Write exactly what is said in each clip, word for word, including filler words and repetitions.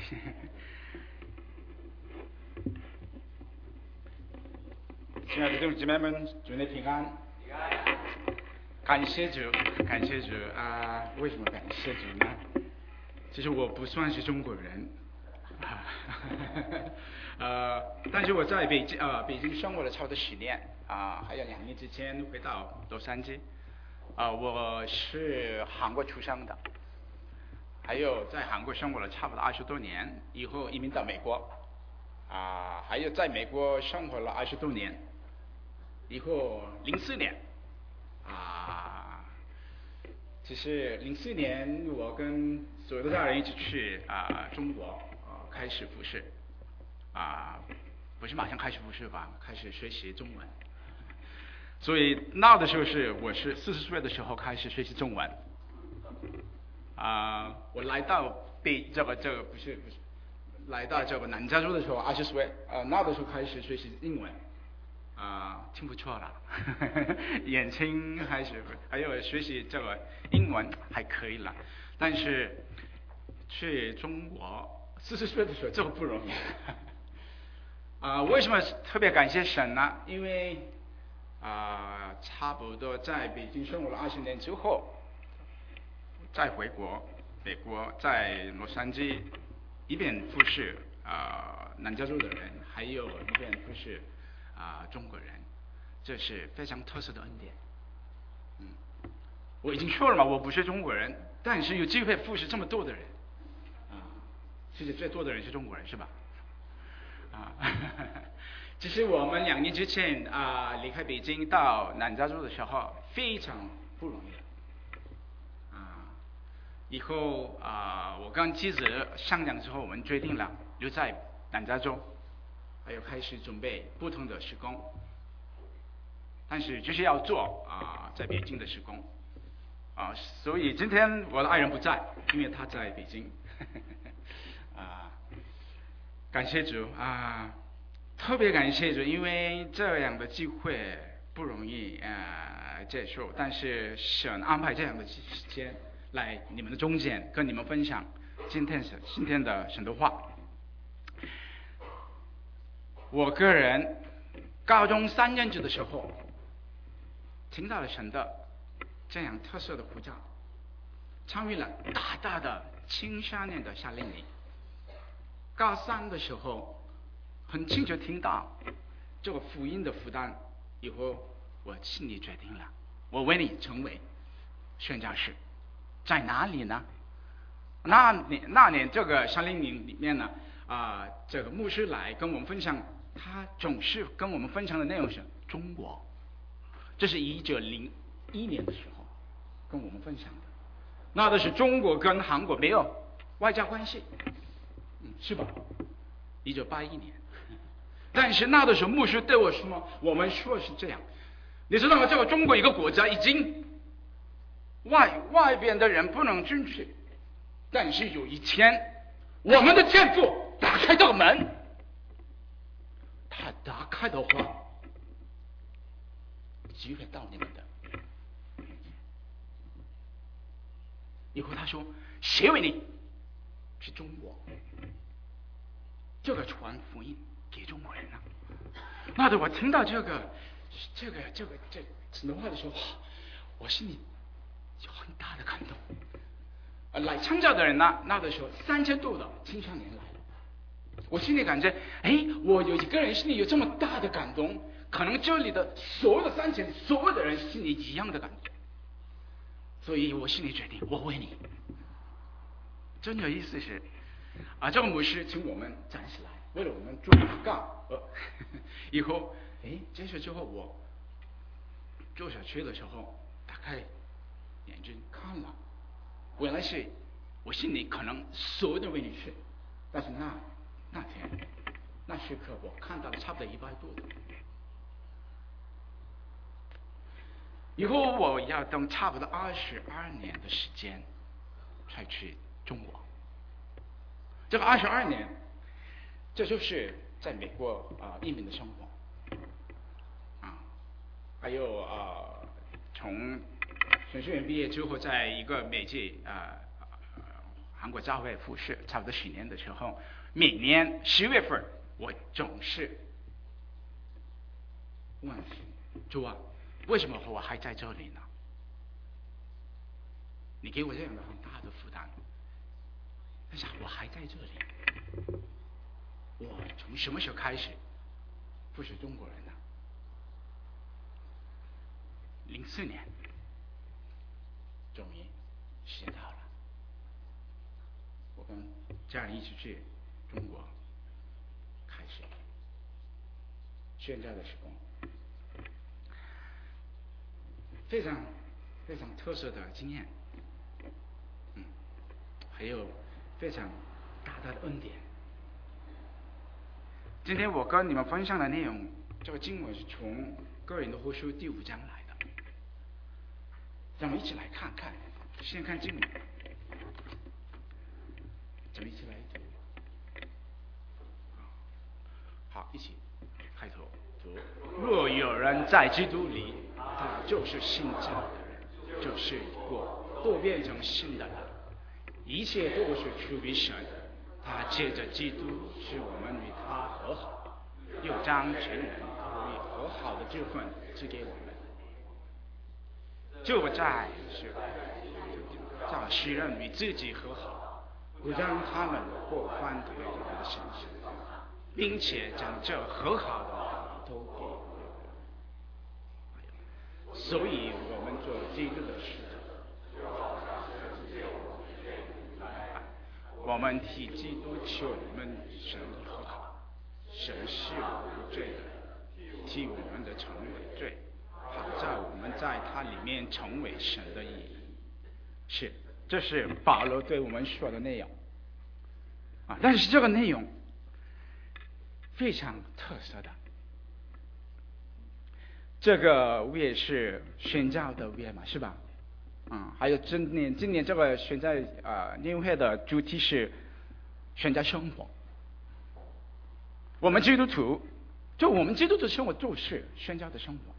亲爱的弟兄姊妹们，祝你平安。感谢主，感谢主啊！为什么感谢主呢？其实我不算是中国人，啊，呃，但是我在北京呃北京生活了差不多十年啊，还有两年之前回到洛杉矶，啊，我是韩国出生的，还有在韩国生活了差不多二十多年，以后移民到美国，啊，还有在美国生活了二十多年，以后零四年，啊，其实零四年我跟所有的家人一起去啊中国啊开始服侍，啊，不是马上开始服侍吧，开始学习中文。所以那的时候是我是四十岁的时候开始学习中文，啊，我来到北这个这个不是不是来到这个南加州的时候二十岁，呃那的时候开始学习英文，啊，听不错了，眼睛还是还有学习这个英文还可以了，但是去中国四十岁的时候这个不容易，啊，为什么特别感谢神呢？因为啊，差不多在北京生活了二十年之后，再回国，美国在洛杉矶一边服侍啊南加州的人，还有一边服侍啊中国人，这是非常特色的恩典。嗯，我已经说了嘛，我不是中国人，但是有机会服侍这么多的人，啊，世界最多的人是中国人，是吧？啊。其实我们两年之前啊、呃、离开北京到南加州的时候非常不容易啊。以后啊、呃、我跟妻子商量之后，我们决定了留在南加州，还有开始准备不同的施工。但是就是要做啊、呃、在北京的施工啊，所以今天我的爱人不在，因为他在北京。啊，感谢主啊。特别感谢主，因为这样的机会不容易呃接受，但是神安排这样的时间来你们的中间跟你们分享今天是今天的神的话。我个人高中三年级的时候听到了神的这样特色的呼召，参与了大大的青少年的夏令营。高三的时候很清楚听到这个福音的负担，以后我心里决定了，我为你成为宣教士。在哪里呢？那年那年这个夏令营里面呢，啊、呃，这个牧师来跟我们分享，他总是跟我们分享的内容是中国，这是一九零一年的时候跟我们分享的。那的是中国跟韩国没有外交关系，嗯，是吧？一九八一年。但是那的时候牧师对我说，我们说是这样，你知道吗？这个中国一个国家已经外外边的人不能进去，但是有一天我们的天父打开这个门，他打开的话机会到你们的。以后他说，谁为你去中国这个传福音给中国人呢？那的我听到这个这个这个这神的话的时候，我心里有很大的感动。呃，来参加的人呢，那的时候三千多的青少年来了，我心里感觉，哎，我有一个人心里有这么大的感动，可能这里的所有的三千所有的人心里一样的感动，所以我心里决定，我为你。真有意思是，啊，这个牧师请我们站起来，为了我们做祷告。呃，以后，哎，结束之后我坐下去的时候，打开眼睛看了，原来是我心里可能所有的为你去，但是那那天那时刻我看到了差不多一百多的。以后我要等差不多二十二年的时间才去中国。这个二十二年，这就是在美国啊、呃、移民的生活啊，还有啊、呃、从神学院毕业之后，在一个美籍啊、呃、 韩国教会服侍差不多十年的时候，每年十月份我总是问主啊，为什么我还在这里呢？你给我这样的很大的负担，但是我还在这里。我从什么时候开始不是中国人呢？零四年，终于学到了。我跟家人一起去中国，开始宣教的时候，非常非常特色的经验，嗯，还有非常大大的恩典。今天我跟你们分享的内容，这个经文是从哥林多后书第五章来的，让我们一起来看看。先看经文，咱们一起来读。好，一起开头读：若有人在基督里，他就是新造的人，就是过都变成新的了，一切都是出于神。他借着基督使我们与他和好，又将全人与和好的这份赐给我们。就在是叫世人与自己和好，不让他们过犯罪的身上，并且将这和好的都给我们。所以我们做基督的使者，我们替基督求我们神和好，神是无罪的，替我们的成为罪，好在我们在他里面成为神的义。是，这是保罗对我们说的内容啊。但是这个内容非常特色的，这个月是宣教的月嘛，是吧？嗯，还有今年今年这个宣教啊年会的主题是宣教生活。我们基督徒，就我们基督徒生活就是宣教的生活。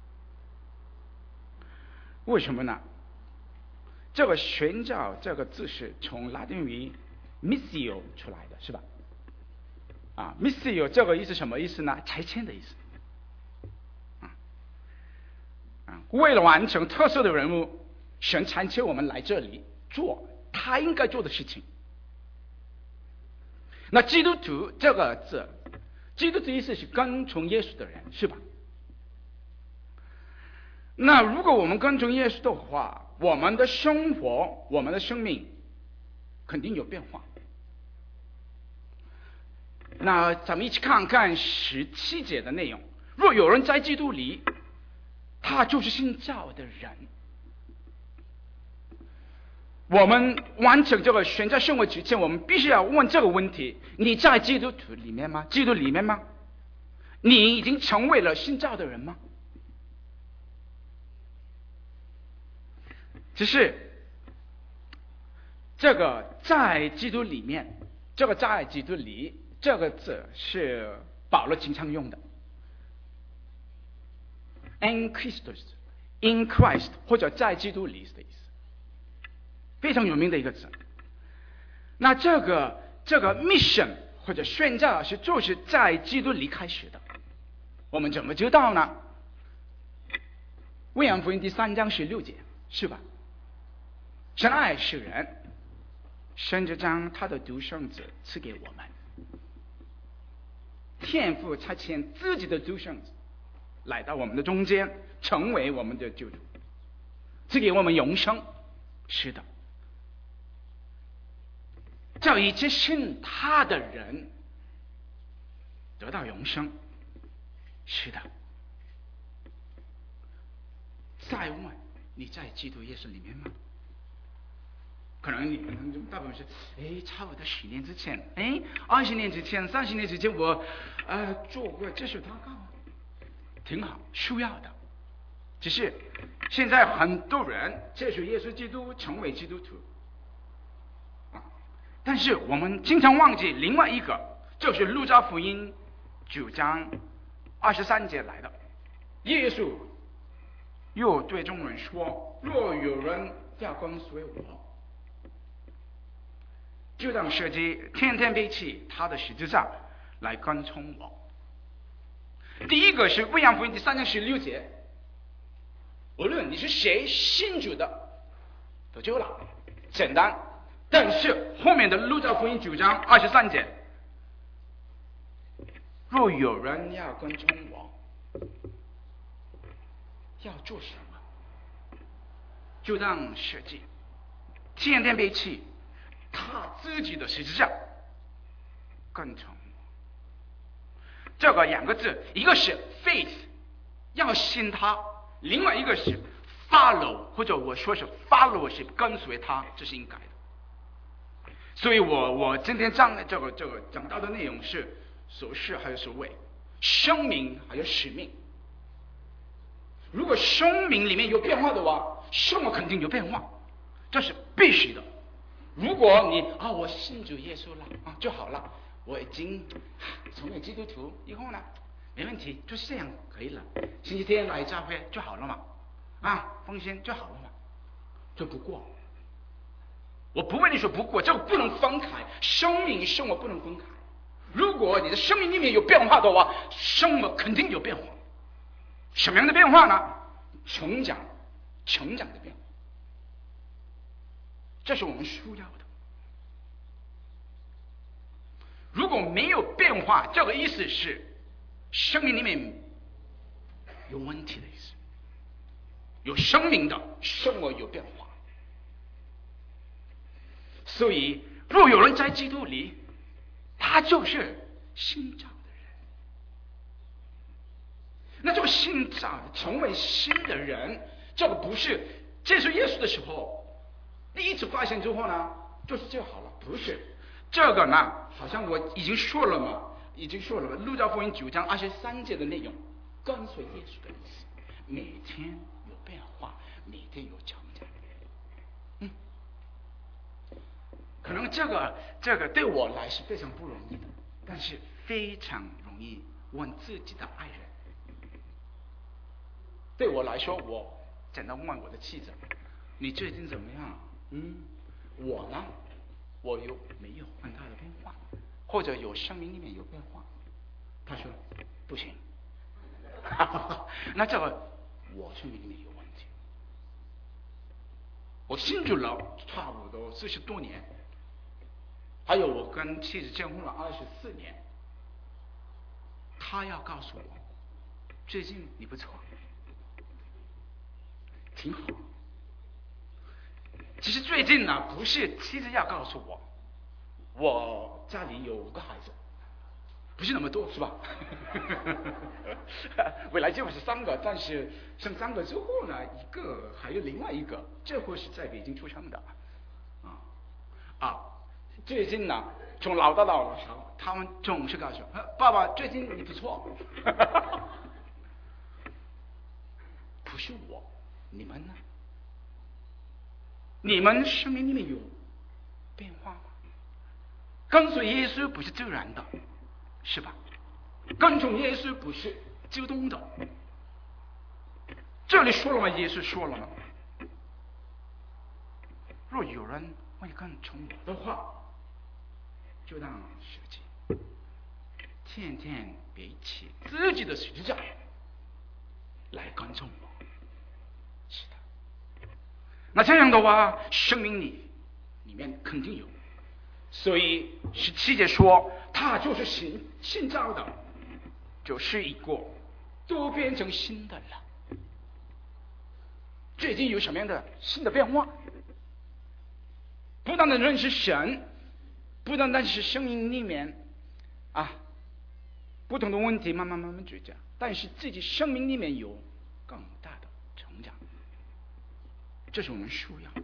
为什么呢？这个宣教这个字是从拉丁语 missio 出来的，是吧？啊 ，missio 这个意思什么意思呢？差遣的意思。啊，啊，为了完成特殊的任务，神差遣我们来这里做他应该做的事情。那基督徒这个字，基督徒意思是跟从耶稣的人，是吧？那如果我们跟从耶稣的话，我们的生活，我们的生命肯定有变化。那咱们一起看看十七节的内容。若有人在基督里，他就是新造的人。我们完成这个宣教生活之前，我们必须要问这个问题：你在基督徒里面吗？基督里面吗？你已经成为了新造的人吗？只是这个在基督里面，这个在基督里这个字是保罗经常用的 ，in Christus，in Christ 或者在基督里的意思，非常有名的一个字。那这个这个 mission 或者宣教是就是在基督里开始的。我们怎么知道呢？约翰福音第三章十六节，是吧？神爱世人，甚至将他的独生子赐给我们。天父差遣自己的独生子来到我们的中间，成为我们的救主，赐给我们永生。是的，叫一切信他的人得到永生。是的。再问，你在基督耶稣里面吗？可能你们当中大部分是，哎，差不多十年之前，哎，二十年之前，三十年之前，我呃做过这首祷告，挺好，需要的。只是现在很多人接受耶稣基督，成为基督徒啊，但是我们经常忘记另外一个，就是路加福音九章二十三节来的，耶稣又对众人说：若有人要跟随我， 就当设计天天背起他的十字架来跟从我。第一个是约翰福音第三章十六节，无论你是谁信主的得救了，简单。但是后面的路加福音九章二十三节，若有人要跟从我，要做什么？就当设计天天背起他自己的十字架跟从我。这个两个字，一个是 faith 要信他，另外一个是 follow 或者我说是 followship 跟随他，这是应该的。所以我我今天讲的这个这个讲到的内容是所事还有所为，生命还有使命。如果生命里面有变化的话，生活肯定有变化，这是必须的。如果你啊，我信主耶稣了啊就好了，我已经成为基督徒以后呢，没问题，就是这样可以了。星期天来教会就好了嘛，啊，奉献就好了嘛，这不过。我不为你说不过，这个不能分开，生命生活不能分开。如果你的生命里面有变化的话，生活肯定有变化。什么样的变化呢？成长，成长的变化，这是我们需要的。如果没有变化，这个意思是生命里面有问题的意思。有生命的生活有变化。所以若有人在基督里，他就是新造的人。那这个新造成为新的人，这个不是接受耶稣的时候第一次发现之后呢就是就好了，不是。这个呢好像我已经说了嘛已经说了嘛路加福音九章二十三节的内容，跟随耶稣的意思，每天有变化，每天有成长。嗯，可能这个这个对我来是非常不容易的，但是非常容易问自己的爱人。对我来说，我简单问我的妻子，你最近怎么样？嗯，我呢，我有没有很大的变化，或者有生命里面有变化？他说不行。那这个我生命里面有问题。我信主了差不多四十多年，还有我跟妻子结婚了二十四年，他要告诉我，最近你不错，挺好。其实最近呢，不是妻子要告诉我，我家里有五个孩子，不是那么多，是吧？未来就是三个，但是生三个之后呢，一个还有另外一个，这会是在北京出生的，啊啊！最近呢，从老到老的时候，他们总是告诉我，爸爸最近你不错。不是我，你们呢？你们生命里面有变化吗？跟随耶稣不是自然的，是吧？跟从耶稣不是自动的。这里说了吗？耶稣说了吗？若有人会跟从我的话，就当舍己，天天背起自己的十字架来跟从我。是的。那这样的话，生命里里面肯定有。所以十七节说，他就是新新造的，就是一个都变成新的了。最近有什么样的新的变化？不单单认识神，不单单是生命里面啊不同的问题慢慢慢慢解决，但是自己生命里面有更大的成长，这是我们需要的。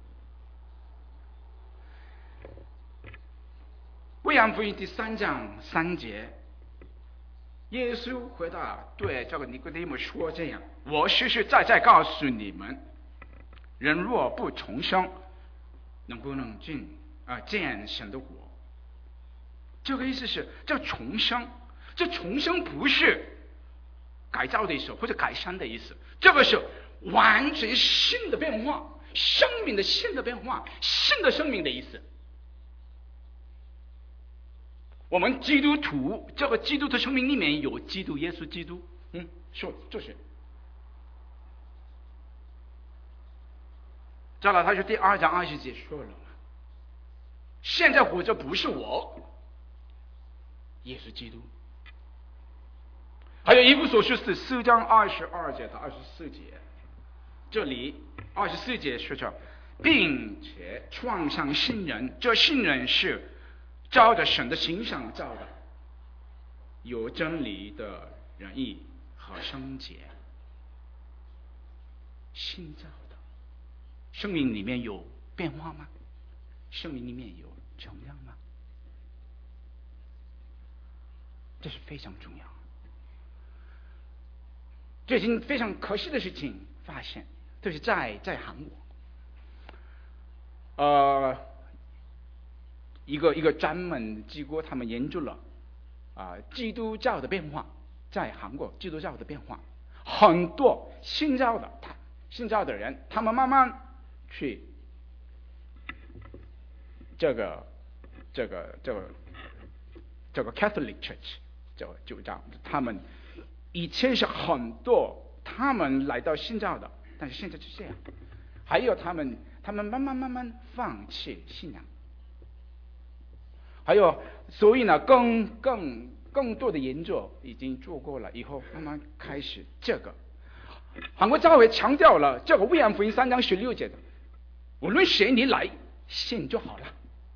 约翰福音第三章三节，耶稣回答对这个尼哥底母说这样：我实实在在告诉你们，人若不重生，能不能进啊见神的国？这个意思是，这重生，这重生不是改造的意思或者改善的意思，这个是完全新的变化，生命的新的变化，新的生命的意思。 我们基督徒这个基督的生命里面有基督耶稣基督，嗯，说就是。加拉太书第二章二十节说了，现在活着不是我，也是基督。还有以弗所书四章二十二节到二十四节，这里二十四节说着，并且创上新人，这新人是照着神的形象造的，有真理的仁义和圣洁。新造的生命里面有变化吗？生命里面有成长吗？这是非常重要。最近非常可惜的事情发现，就是在在韩国，呃，一个一个专门机构，他们研究了啊、呃、基督教的变化，在韩国基督教的变化，很多信教的他信教的人，他们慢慢去这个这个这个这个 Catholic Church， 这个就这样，他们以前是很多他们来到信教的，但是现在是这样。还有他们他们慢慢慢慢放弃信仰。还有所以呢更更更多的研究已经做过了以后，慢慢开始这个韩国教会强调了这个约翰福音三章十六节的，无论谁你来信就好了。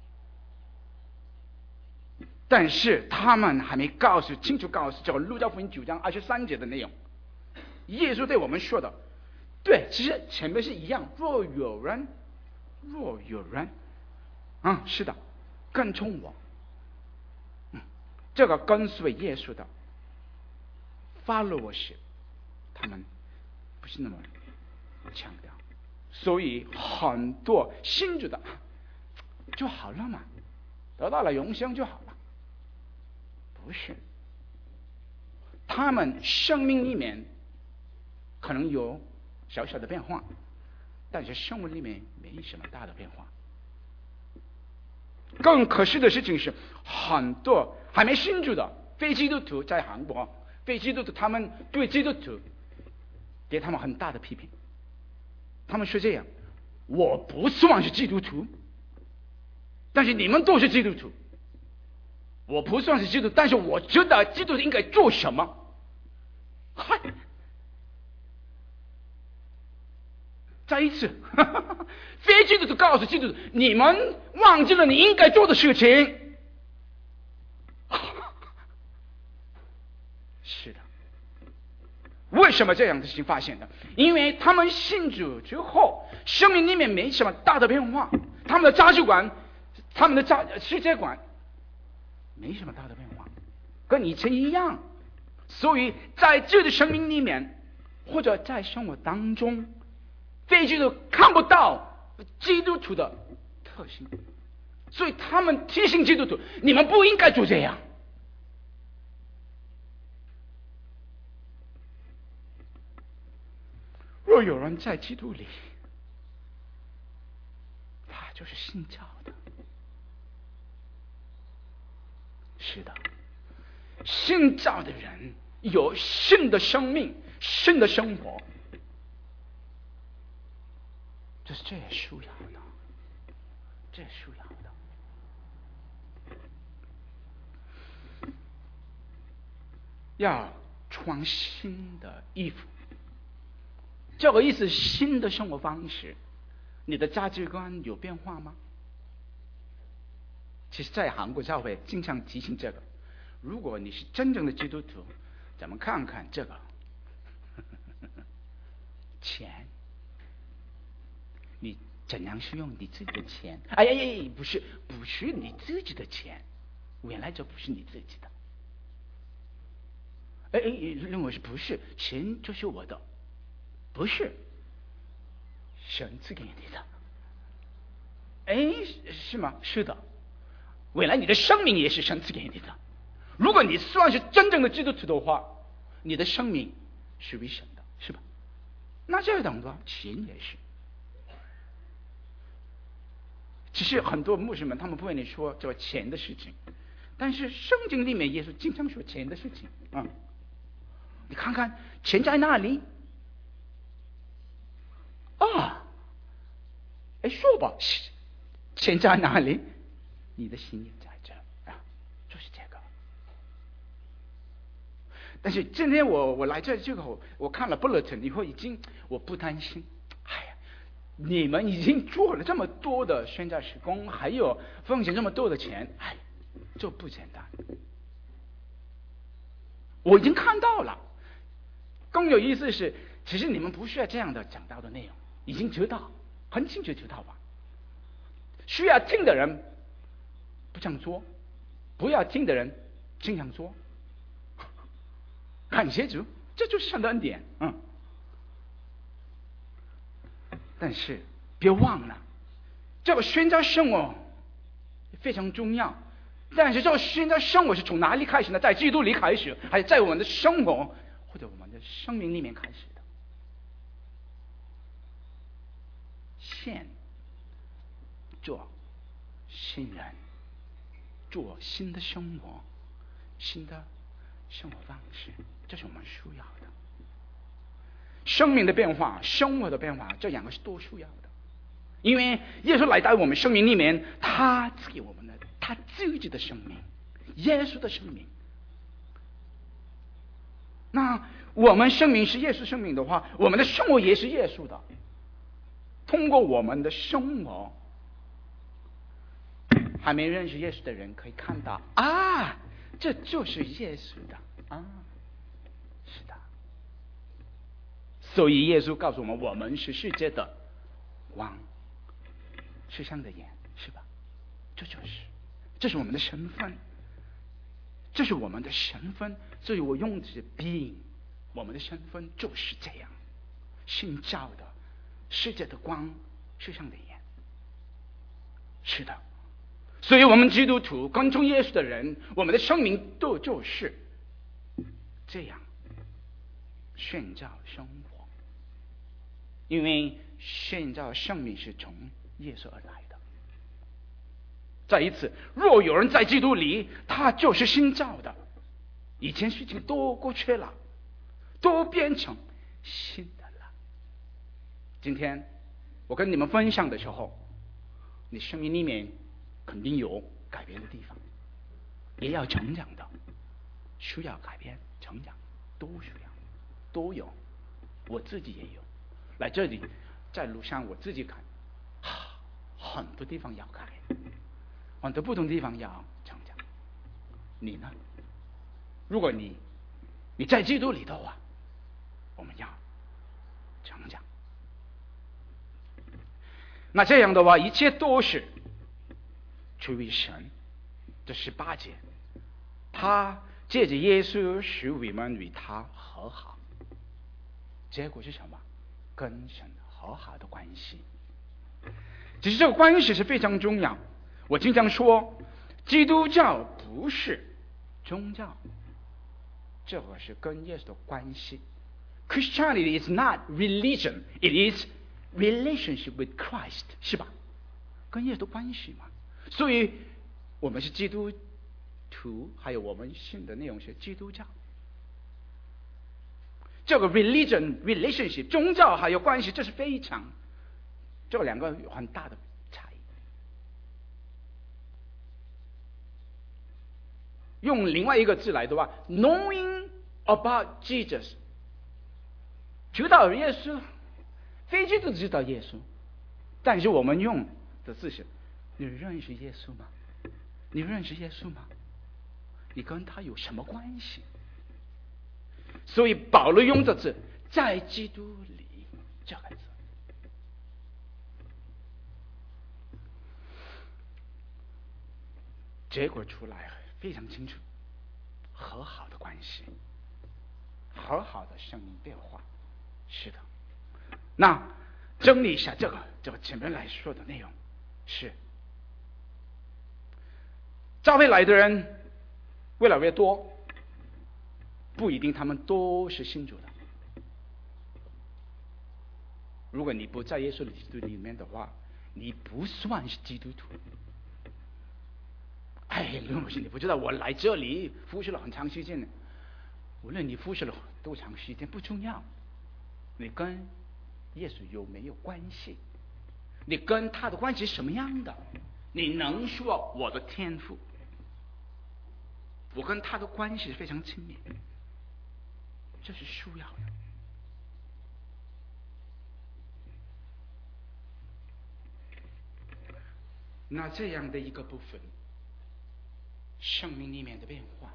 但是他们还没告诉清楚告诉这个路加福音九章二十三节的内容，耶稣对我们说的，对，其实前面是一样。若有人，若有人，嗯，是的，跟从我，嗯，这个跟随耶稣的 followership， 他们不是那么强调，所以很多信主的就好了嘛，得到了永生就好了。不是，他们生命里面可能有小小的变化，但是生活里面没什么大的变化。更可惜的事情是，很多还没信主的非基督徒在韩国，非基督徒他们对基督徒给他们很大的批评。他们说这样：我不算是基督徒，但是你们都是基督徒。我不算是基督徒，但是我知道基督徒应该做什么。嗨，再一次，呵呵非基督徒告诉基督徒：你们忘记了你应该做的事情。是的，为什么这样的事情发现的？因为他们信主之后，生命里面没什么大的变化，他们的价值观、他们的价世界观没什么大的变化，跟以前一样。所以在这个生命里面，或者在生活当中，非基督徒看不到基督徒的特性，所以他们提醒基督徒：你们不应该做这样。若有人在基督里，他就是信教的。是的，信教的人有新的生命、新的生活，这是最需要的，最需要的。要穿新的衣服，这个意思，新的生活方式，你的价值观有变化吗？其实在韩国教会经常提醒这个，如果你是真正的基督徒，咱们看看这个钱，你怎样使用你自己的钱？哎呀呀，不是不是你自己的钱，原来这不是你自己的。哎哎，认为是不是钱就是我的？不是，神赐给你的。哎，是吗？是的。未来你的生命也是神赐给你的。如果你算是真正的基督徒的话，你的生命是为神的，是吧？那这等于钱也是。其实很多牧师们他们不愿意说这个钱的事情， 但是圣经里面耶稣经常说钱的事情啊、嗯。你看看钱在哪里？啊，哎，说吧，钱在哪里？你的心也在这啊，就是这个。但是今天我我来这这个我看了 bulletin 以后，已经我不担心。哎呀，你们已经做了这么多的宣教事工，还有奉献这么多的钱，哎，这不简单。我已经看到了。更有意思的是，其实你们不需要这样的讲道的内容，已经知道，很清楚知道吧？需要听的人不这样做，不要听的人经常做。感谢主，这就是神的恩典。嗯。但是别忘了，这个宣教生活非常重要。但是这个宣教生活是从哪里开始呢？在基督里开始，还是在我们的生活或者我们的生命里面开始的？先做新人，做新的生活，新的生活方式，这是我们需要的。生命的变化，生活的变化，这两个是都需要的。因为耶稣来到我们生命里面，他赐给我们的他自己的生命，耶稣的生命。那我们生命是耶稣生命的话，我们的生活也是耶稣的。通过我们的生活，还没认识耶稣的人可以看到啊，这就是耶稣的啊，是的。所以耶稣告诉我们，我们是世界的光，世上的盐，是吧？这就是，这是我们的身份，这是我们的身份。所以我用的是 being， 我们的身份就是这样，新造的世界的光，世上的盐。是的，所以我们基督徒跟从耶稣的人，我们的生命都就是这样宣教生活。因为宣教生命是从耶稣而来的。再一次，若有人在基督里，他就是新造的，以前事情都过去了，都变成新的了。今天我跟你们分享的时候，你生命里面肯定有改变的地方，也要成长的，需要改变成长，都需要，都有，我自己也有。来这里，在路上我自己看，啊，很多地方要改，很多不同地方要成长。你呢？如果你你在基督里的话，我们要成长。那这样的话，一切都是出于神。这十八节，他借着耶稣使我们与他和好，结果是什么？跟神和好的关系。其实这个关系是非常重要。我经常说，基督教不是宗教，这个是跟耶稣的关系。Christianity is not religion, it is relationship with Christ， 是吧？跟耶稣的关系嘛。所以我们是基督徒，还有我们信的内容是基督教。这个 religion relationship 宗教还有关系，这是非常，这两个有很大的差异。用另外一个字来的话 ，knowing about Jesus， 知道耶稣，非基督徒知道耶稣，但是我们用的字是，你认识耶稣吗？你认识耶稣吗？你跟他有什么关系？所以保罗用的字在基督里这个字，结果出来非常清楚，和好的关系，和好的生命变化。是的，那整理一下这个这个前面来说的内容是，教会来的人越来越多，不一定他们都是信主的。如果你不在耶稣基督里面的话，你不算是基督徒。 哎，刘老师，你不知道我来这里服侍了很长时间呢。无论你服侍了多长时间不重要，你跟耶稣有没有关系？你跟他的关系是什么样的？你能说我的天赋，我跟他的关系是非常亲密，这是需要的。那这样的一个部分，生命里面的变化，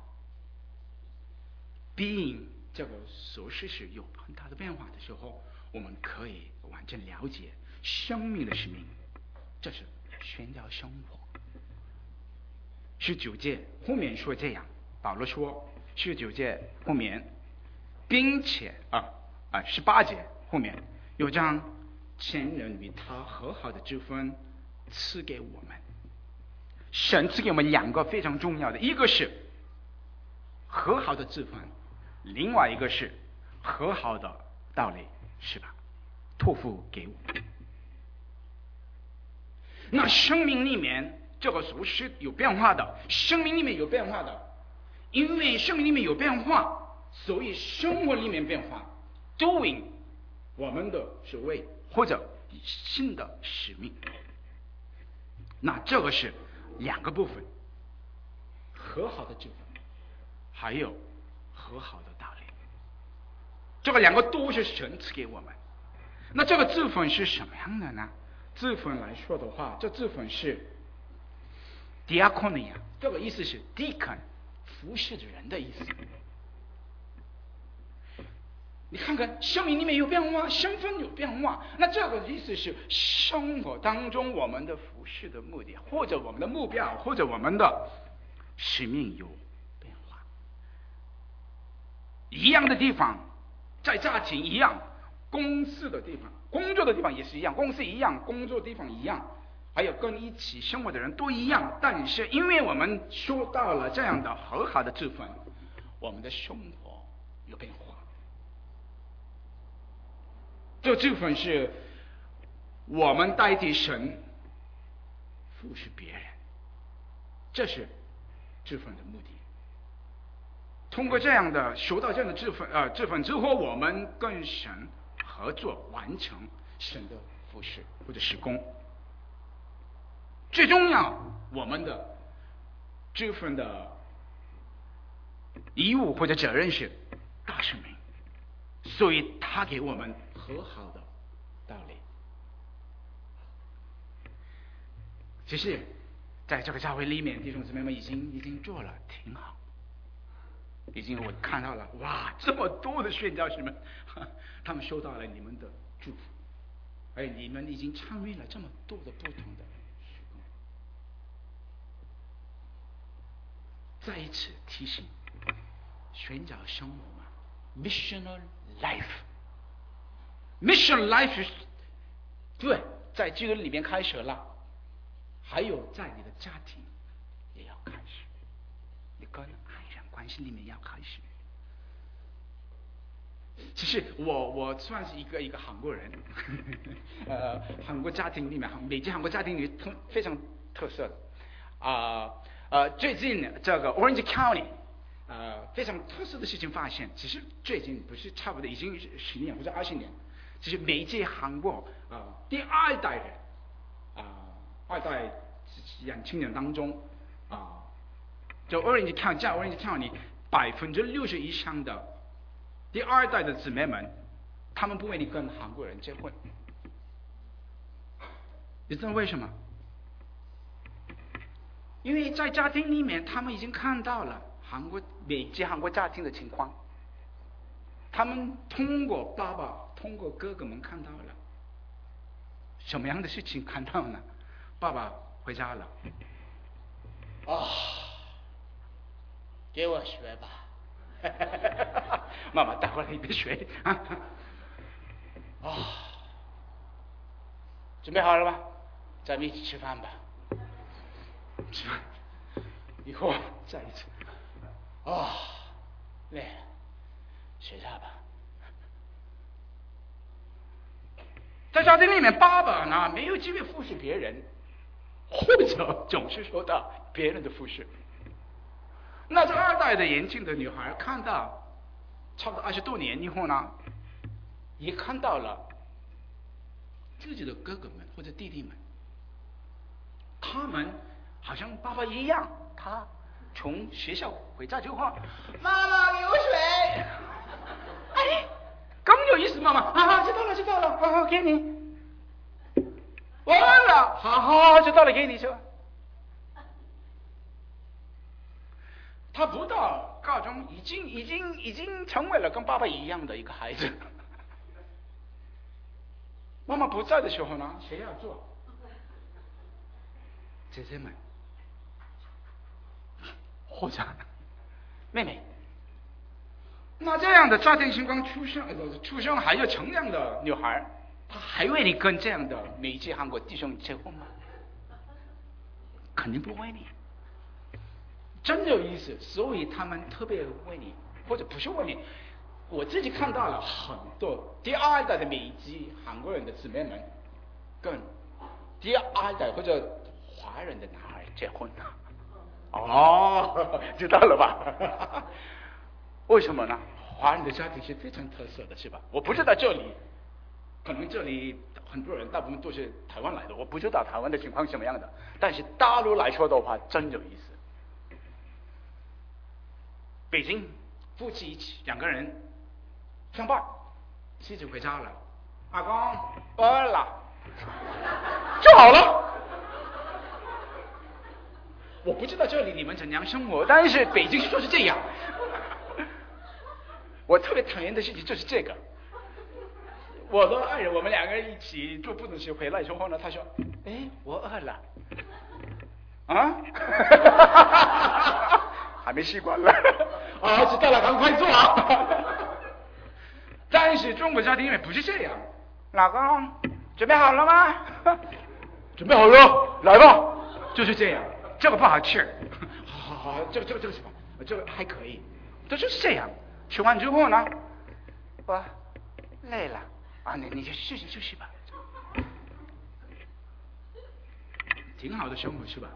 并这个琐事是有很大的变化的时候，我们可以完全了解生命的使命，这是宣教生活。十九节后面说这样，保罗说十九节后面，并且啊啊十八节后面有将前人与他和好的之分赐给我们。神赐给我们两个非常重要的，一个是和好的之分，另外一个是和好的道理，是吧？托付给我们。那生命里面这个属是有变化的，生命里面有变化的，因为生命里面有变化，所以生活里面变化，doing我们的所谓或者新的使命。那这个是两个部分，和好的部分，还有和好的道理。这个两个都是神赐给我们。那这个字分是什么样的呢？字分来说的话，这字分是 diakonia， 这个意思是 deacon， 服侍的人的意思。你看看生命里面有变化，身份有变化，那这个意思是生活当中我们的服侍的目的，或者我们的目标，或者我们的使命有变化。一样的地方，在家庭一样，公司的地方，工作的地方也是一样，公司一样，工作的地方一样，还有跟一起生活的人都一样。但是因为我们说到了这样的和好的部分，我们的生活有变化。这部分是我们代替神服侍别人，这是这份的目的。通过这样的收到这样的这份呃这份之后，我们跟神合作，完成神的服侍或者施工。最重要，我们的这份的义务或者责任是大使命，所以他给我们和好的道理。其实在这个教会里面，弟兄姊妹们已经已经做了挺好，已经我看到了，哇，这么多的宣教士们，他们收到了你们的祝福，而你们已经参与了这么多的不同的事工。再一次提醒，宣教生活嘛 ，missional life。Mission life 是对，在基督里面开始了，还有在你的家庭也要开始，你跟爱人关系里面要开始。其实我我算是一个一个韩国人，呃，韩国家庭里面，美籍韩国家庭里面特非常特色的啊呃, 呃，最近这个 Orange County。呃，非常特殊的事情发现，其实最近不是差不多已经十年或者二十年，其实美籍韩国啊、呃、第二代人啊、呃、二代年轻人当中啊、呃，就 Orange County 在 Orange County 百分之六十以上的第二代的姊妹们，他们不愿意跟韩国人结婚，你知道为什么？因为在家庭里面，他们已经看到了韩国美籍韩国家庭的情况，他们通过爸爸、通过哥哥们看到了什么样的事情？看到呢？爸爸回家了， 啊、哦，给我学吧。 妈妈带回来一杯水。啊、 哦，准备好了吧？咱们一起吃饭吧。 吃饭以后再一次。 哦，累了，睡觉吧。 在家庭里面，爸爸呢没有机会服侍别人， 或者总是受到别人的忽视。那这二代的年轻的女孩看到差不多二十多年以后呢，也看到了自己的哥哥们或者弟弟们，他们好像爸爸一样，他从学校回家就话：“妈妈流水。”哎，更有意思，妈妈啊，知道了知道了，好好给你。完了，好好知道了，给你去。他不到高中，已经已经已经成为了跟爸爸一样的一个孩子。妈妈不在的时候呢，谁要做？姐姐们，或者妹妹。那这样的家庭情况出生、呃、出生还有成长的女孩，她还愿意跟这样的美籍韩国弟兄结婚吗？肯定不为你。真有意思，所以他们特别为你，或者不是为你。我自己看到了很多第二代的美籍韩国人的姊妹们，跟第二代或者华人的男孩结婚了。哦，知道了吧？为什么呢？华人的家庭是非常特色的，是吧？我不知道这里，可能这里很多人大部分都是台湾来的，我不知道台湾的情况是什么样的。但是大陆来说的话，真有意思。北京夫妻一起两个人上班，妻子回家了，阿公饿了，就好了。我不知道这里你们怎样生活，但是北京就是这样。我特别讨厌的事情就是这个。我的爱人，我们两个人一起做不能事回来之后呢，他说：“哎，我饿了。”啊？还没习惯了。啊，知道了，赶快做啊！但是中国家庭里面不是这样。老公，准备好了吗？准备好了，来吧。就是这样。这个不好吃。好好好，这个这个这个什么？这个还可以。这就是这样。吃完之后呢，我累了啊，你你就休息休息吧。挺好的生活是吧？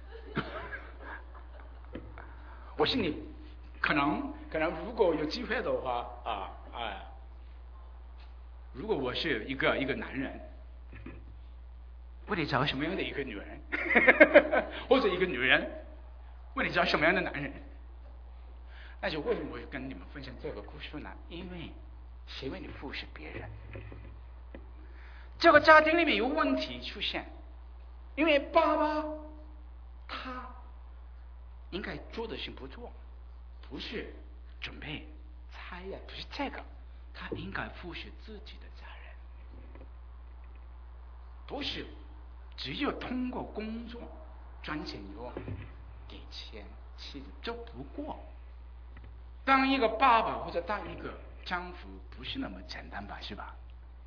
我心里可能可能如果有机会的话啊啊，如果我是一个一个男人，我得找什么样的一个女人，或者一个女人，我得找什么样的男人？但是为什么我跟你们分享这个故事呢？因为谁为你服侍别人？这个家庭里面有问题出现，因为爸爸他应该做的事不做，不是准备菜呀，不是这个，他应该服侍自己的家人，不是只有通过工作赚钱以后给钱妻子，这不过当一个爸爸或者当一个丈夫不是那么简单吧，是吧？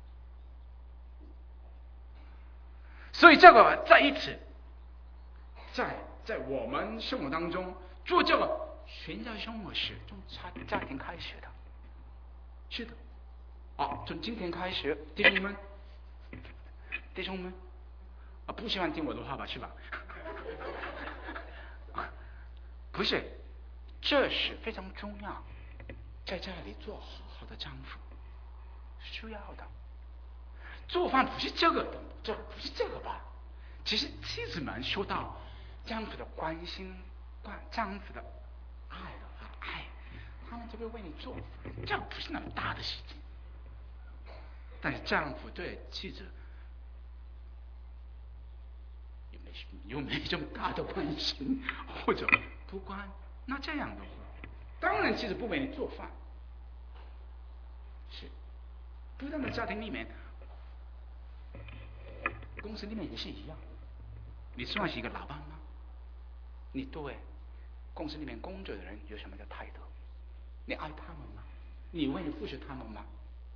所以这个在一起，在在我们生活当中做这个全家生活是从家家庭开始的，是的。啊，从今天开始，弟兄们，弟兄们，啊，不喜欢听我的话吧，是吧？不是，这是非常重要，在家里做好好的丈夫，需要的。做饭不是这个的，这不是这个吧？其实妻子们受到丈夫的关心，关丈夫的爱的话，爱，他们就会为你做，这不是那么大的事情。但是丈夫对妻子又没又没这么大的关心，或者不关，那这样的话，当然妻子不为你做饭，是，不但在家庭里面。公司里面也是一样，你算是一个老板吗？你对公司里面工作的人有什么的态度？你爱他们吗？你为你服侍他们吗？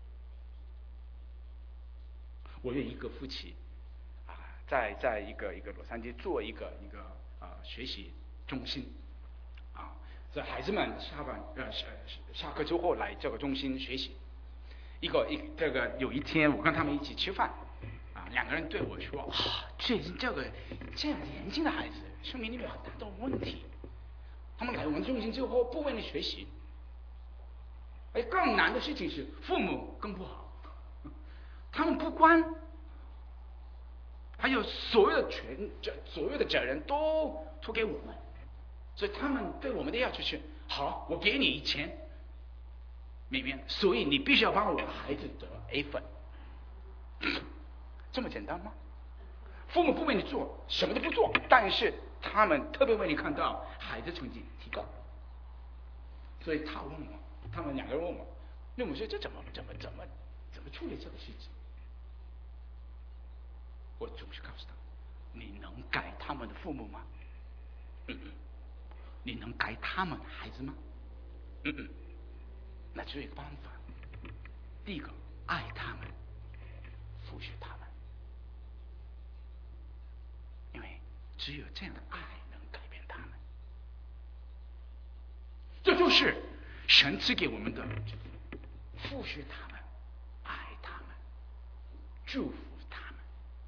我有一个夫妻啊，在在一个一个洛杉矶做一个一个啊、呃、学习中心啊，在孩子们下班呃下下课之后来这个中心学习。一个一这个有一天我跟他们一起吃饭。啊， 两个人对我说啊，最近这个这样年轻的孩子生命里面有很大的问题，他们来我们中心之后不为你学习，而更难的事情是父母更不好，他们不关，还有所有的权这所有的责任都托给我们，所以他们对我们的要求是：好，我给你钱，明明，所以你必须要帮我的孩子得 A 分，这么简单吗？父母不为你做，什么都不做，但是他们特别为你看到孩子成绩提高，所以他问我，他们两个人问我，那我说这怎么怎么怎么怎么处理这个事情？我总是告诉他，你能改他们的父母吗？嗯嗯。你能改他们的孩子吗？嗯嗯。那只有一个办法，第一个，爱他们，扶持他们，因为只有这样的爱能改变他们。这就是神赐给我们的扶持他们，爱他们，祝福他们。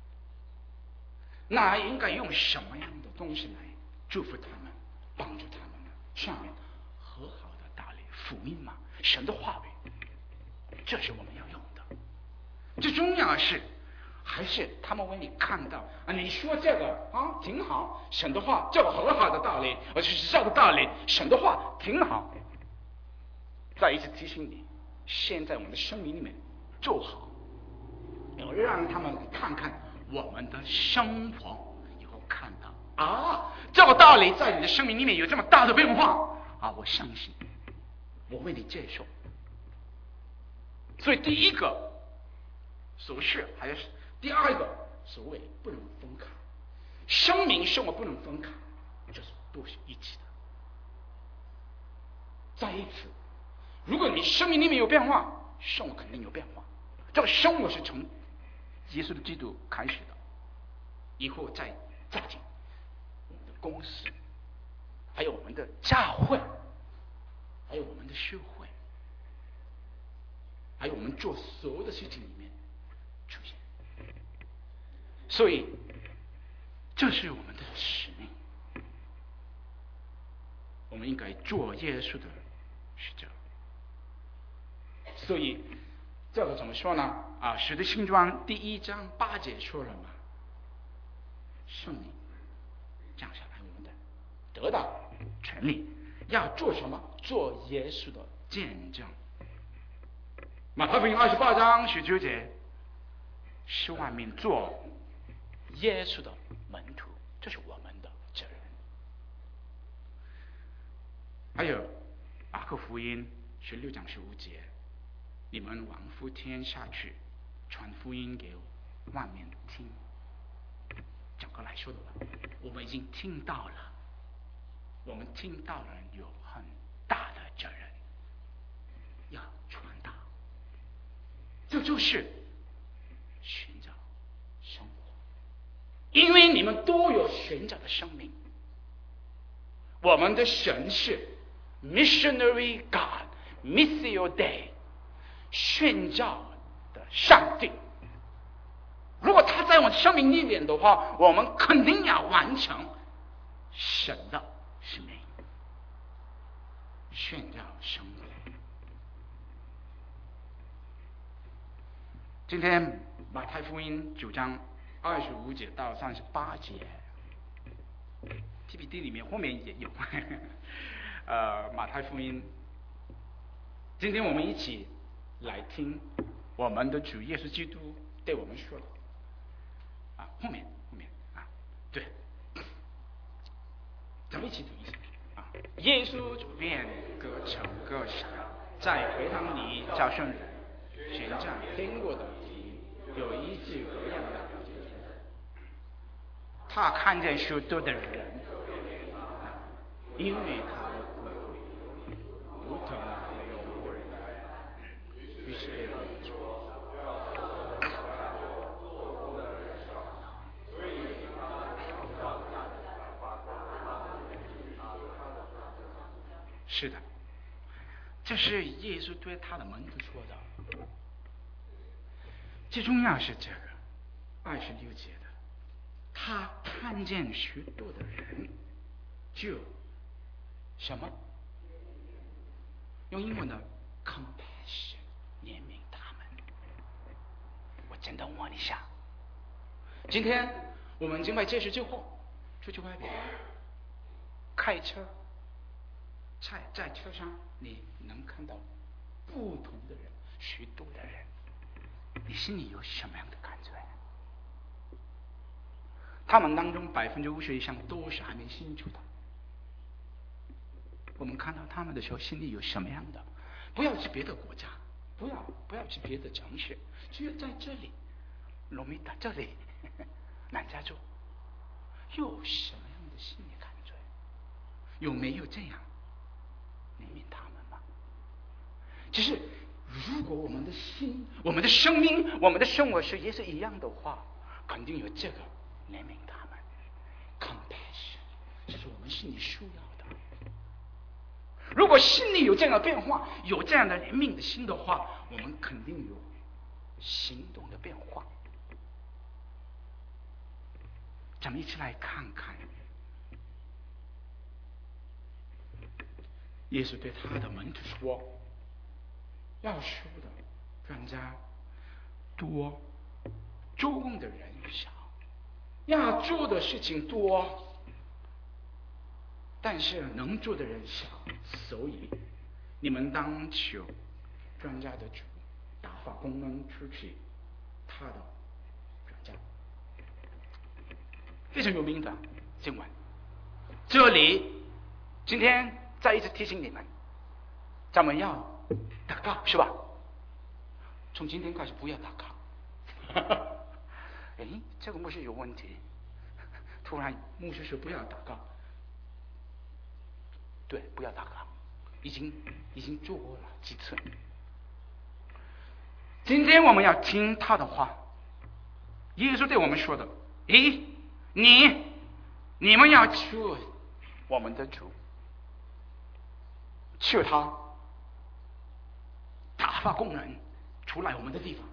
那应该用什么样的东西来祝福他们，帮助他们呢？上面和好的道理，福音嘛，神的话语，这是我们要用的。最重要的是，还是他们为你看到啊，你说这个啊挺好，神的话这个和好的道理，而且是这个道理，神的话挺好。再一次提醒你，现在我们的生命里面做好，要让他们看看我们的生活，以后看到啊，这个道理在你的生命里面有这么大的变化啊！我相信，我为你接受。所以第一个所是，还有第二个所谓不能分开，生命生活不能分开，就是都是一起的。再一次，如果你生命里面有变化，生活肯定有变化。这个生活是从耶稣的基督开始的，以后再加进我们的公司，还有我们的教会，还有我们的社会，还有我们做所有的事情里面出现。所以这是我们的使命，我们应该做耶稣的使者。所以这个怎么说呢？啊，使徒行传第一章八节说了嘛，圣灵降下来，我们的得到权利，要做什么？做耶稣的见证。马太福音二十八章十九节，十万民做耶稣的门徒，这是我们的责任。还有马可福音十六章十五节，你们往复天下去，传福音给万民听。整个来说的话，我们已经听到了，我们听到了有很大的责任要传达，这就是寻找生活，因为你们都有寻找的生命。我们的神是 Missionary God Missio Dei， 宣教的上帝。如果他在我们生命里面的话，我们肯定要完成神的使命，宣教生活。今天马太福音九章二十五节到三十八节 P P T 里面后面也有呃，马太福音，今天我们一起来听我们的主耶稣基督对我们说的啊，后面后面啊，对，咱们一起读一下啊。耶稣就便各城各乡，在会堂里叫圣人，宣讲天国的有一句各样的。他看见许多的人，因为他的骨灰如同有人，于是被围住。是的，这是耶稣对他的门徒说的。最重要是这个， 二十六节的，他看见许多的人，就什么？用英文的 compassion 怜悯他们。我真的问一下，今天我们敬拜结束之后，出去外面开车，在在车上你能看到不同的人，许多的人，你心里有什么样的感觉？他们当中百分之五十以上都是还没信主的。我们看到他们的时候，心里有什么样的？不要去别的国家，不要不要去别的城市，只有在这里，罗密达这里，南加州，有什么样的心理感觉？有没有这样怜悯他们吗？只是如果我们的心、我们的生命、我们的生活是也是一样的话，肯定有这个怜悯他们 ，compassion， 这是我们心里需要的。如果心里有这样的变化，有这样的怜悯的心的话，我们肯定有行动的变化。咱们一起来看看，耶稣对他的门徒说：“要说的专家多，做工的人少；要做的事情多，但是能做的人少。所以你们当求专家的主打发工人出去他的专家。”非常有名的经文。这里今天再一次提醒你们，咱们要祷告，是吧？从今天开始不要祷告。哎，这个牧师有问题。突然牧师说不要祷告。对，不要祷告，已经已经做过了几次。今天我们要听他的话。耶稣对我们说的：“咦，你你们要求我们的主，求他打发工人出来我们的地方，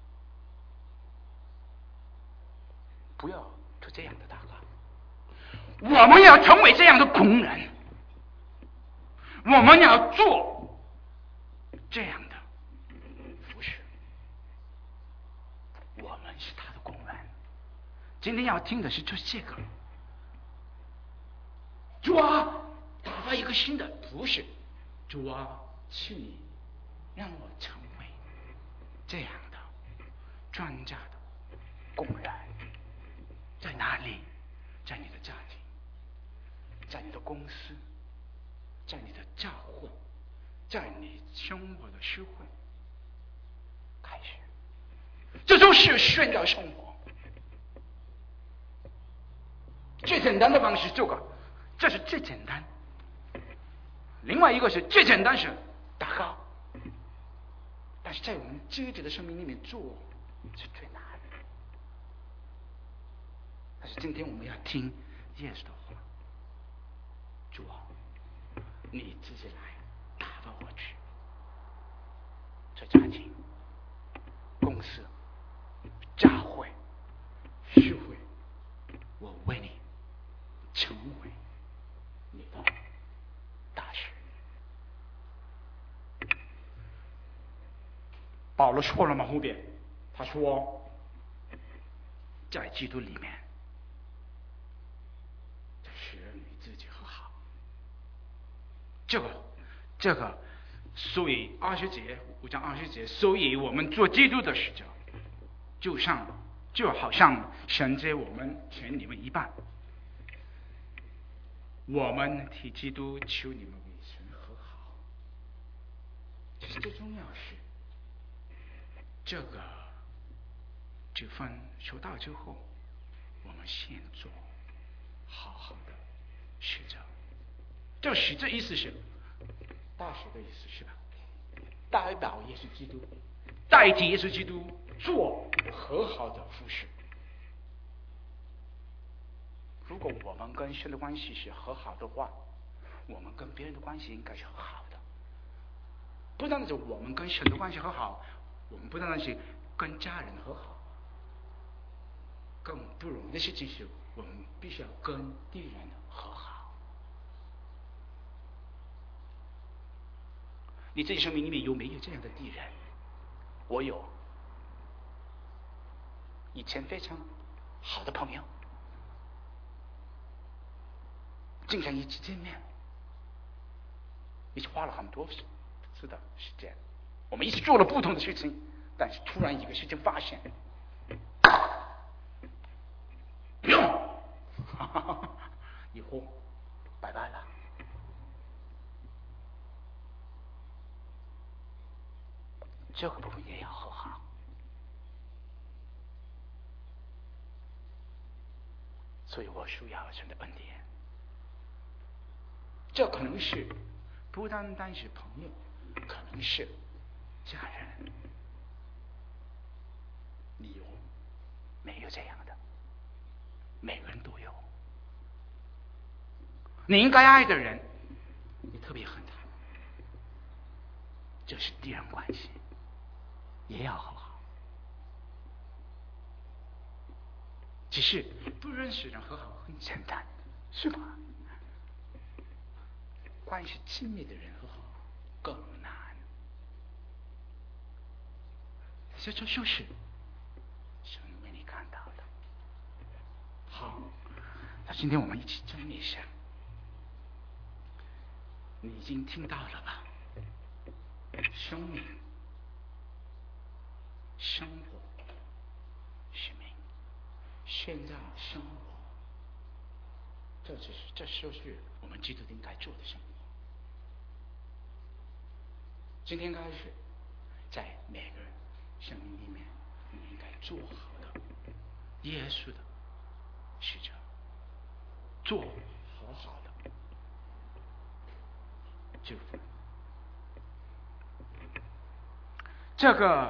不要做这样的祷告。我们要成为这样的工人，我们要做这样的服侍。我们是他的工人。今天要听的是这些个。主啊，打发一个新的，不是。主啊，求你让我成为这样的专家的工人。在哪里？在你的家庭，在你的公司，在你的教会，在你生活的社会开始，这就是宣教生活。最简单的方式，这个，这是最简单。另外一个是最简单是祷告，但是在我们自己的生命里面做是最难的。但是今天我们要听耶稣的话，主啊，你自己来打发我去，在家庭、公司、教会、社会，我为你成为你的大使。保罗说了吗？后边他说，在基督里面，这使人与自己和好。这个，这个，所以二十节，五章二十节，所以我们做基督的使者，就像就好像神接我们全你们一半。我们替基督求你们与神和好。其实最重要是，这个这份收到之后，我们先做好好的使者。这个使者意思是大使的意思，是吧？代表耶稣基督，代替耶稣基督做和好的服事。如果我们跟神的关系是和好的话，我们跟别人的关系应该是和好的。不单单是我们跟神的关系和好，我们不单单是跟家人和好， 更不容易的事情是，我们必须要跟敌人和好。你自己生命里面有没有这样的敌人？我有，以前非常好的朋友，经常一起见面，一起花了很多次的时间，我们一起做了不同的事情，但是突然一个事情发现，不用，以后拜拜了。这个部分也要和好。所以我需要神的恩典。这可能是不单单是朋友，可能是家人。你有没有这样的？每个人都有。你应该爱的人，你特别恨他，这是敌人关系，也要和好。只是不认识人和好很简单，是吧？关系亲密的人和好更难。这这就是神为你看到的。好，那今天我们一起整理一下。你已经听到了吧？生命、生活、使命、现在生活，这只是这就是我们基督徒应该做的生活。今天开始，在每个人生命里面，你应该做好的耶稣的使者，做好好的祝福。这个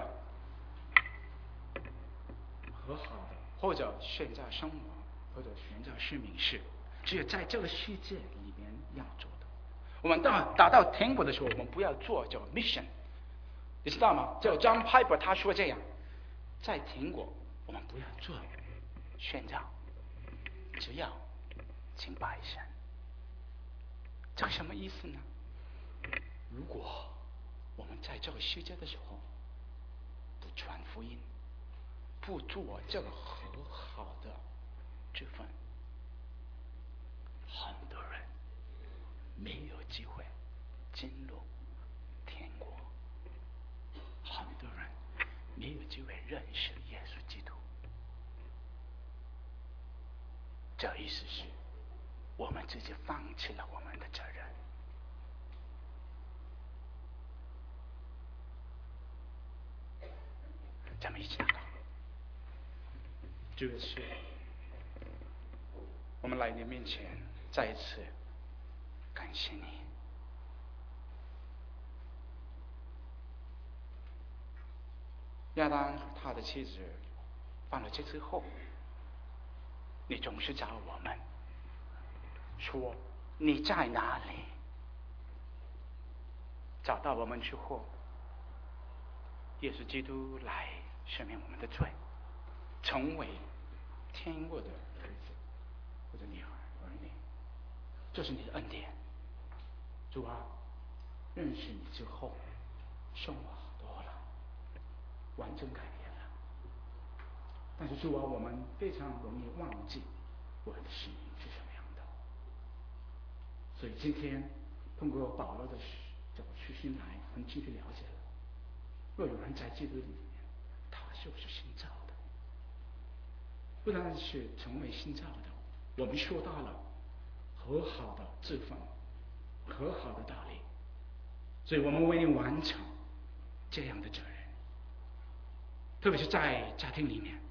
和好的，或者选择生活，或者选择使命是，只有在这个世界里面要做的。我们到达到天国的时候，我们不要做这个 mission， 你知道吗？这个 John Piper 他说这样，在天国我们不要做宣教，只要敬拜神。这个什么意思呢？如果我们在这个世界的时候不传福音，不做这个和好的这份，很多人没有机会进入天国，很多人没有机会认识耶稣基督。这意思是我们自己放弃了我们的责任。咱们一起祷告。主耶稣，我们来你面前再一次感谢你。亚当和他的妻子犯了罪之后，你总是找我们说你在哪里？找到我们之后，耶稣基督来赦免我们的罪，成为天国的儿子或者女儿儿女，这是你的恩典。主啊，认识你之后，生活好多了，完全改变了。但是主啊，我们非常容易忘记我们的使命是什么样的。所以今天通过保罗的这个书信来很清楚了解了，若有人在基督里面，他就是新造的。不单是成为新造的，我们说到了和好的自奉，和好的道理，所以我们为你完成这样的责任，特别是在家庭里面，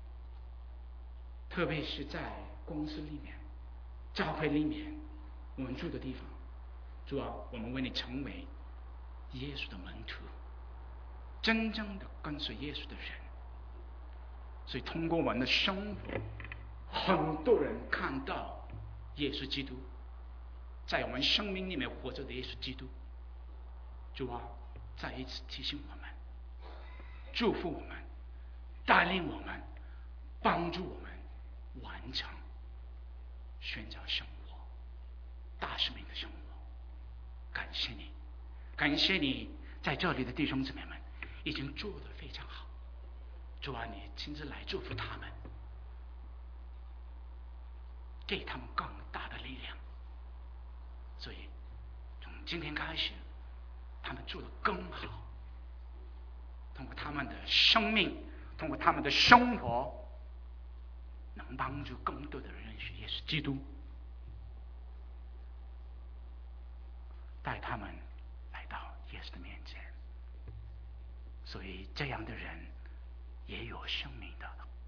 特别是在公司里面、教会里面，我们住的地方。主啊，我们为你成为耶稣的门徒，真正的跟随耶稣的人。所以通过我们的生活，很多人看到耶稣基督，在我们生命里面活着的耶稣基督。主啊，再一次提醒我们，祝福我们，带领我们，帮助我们， 完成宣教生活、大使命的生活。感谢你，感谢你在这里的弟兄姊妹们已经做得非常好。主啊，你亲自来祝福他们，给他们更大的力量。所以从今天开始，他们做得更好，通过他们的生命，通过他们的生活，能帮助更多的人认识耶稣基督，带他们来到耶稣的面前。所以这样的人也有生命的